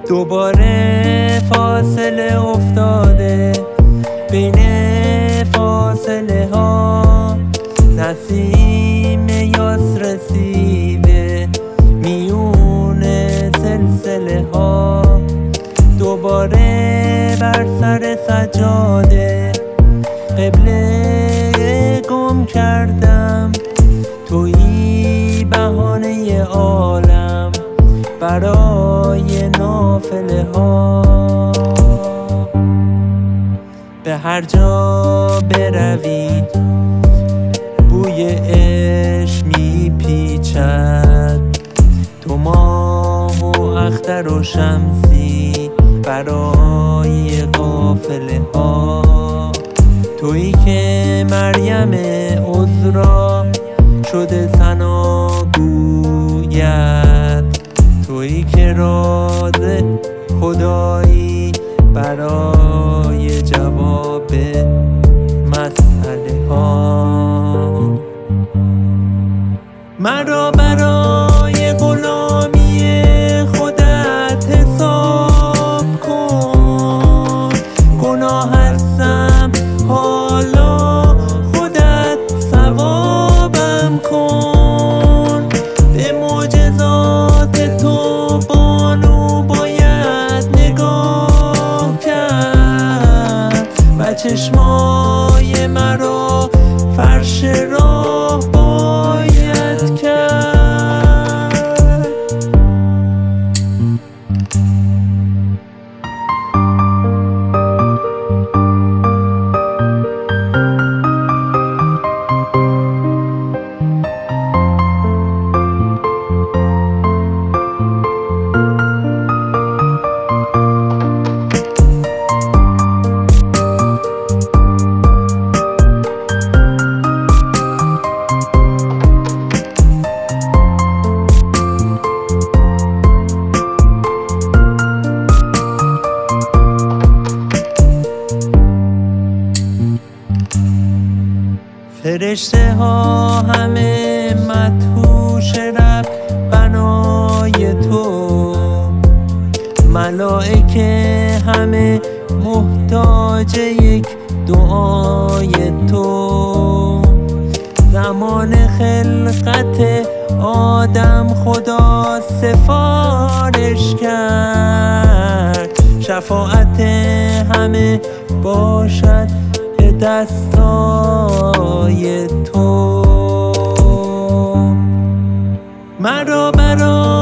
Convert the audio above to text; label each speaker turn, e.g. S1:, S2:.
S1: دوباره فاصله افتاده بین فاصله ها، نسیم یاس رسیده میون سلسله ها. دوباره بر سر سجاده قبله گم کردم، تویی بهانه عالم برای نافله ها. به هر جا بروی بوی عشق میپیچد، تو ماه و اختر و شمسی برای قافله ها. تویی که مریم عذرا شده ثنا گوید، تویی که راز خدایی برای جواب مسئله ها. مرا برای غلامی خودت حساب کن، گناه هستم حالا خودت ثوابم کن. به معجزات تو بانو باید نگاه کرد و چشمای مرا فرش راه باید کرد. فرشته ها همه مدهوش رب بنای تو، ملائکه همه محتاج یک دعای تو. زمان خلقت آدم خدا سفارش کرد، شفاعت همه باشد به دستای تو. مرا برای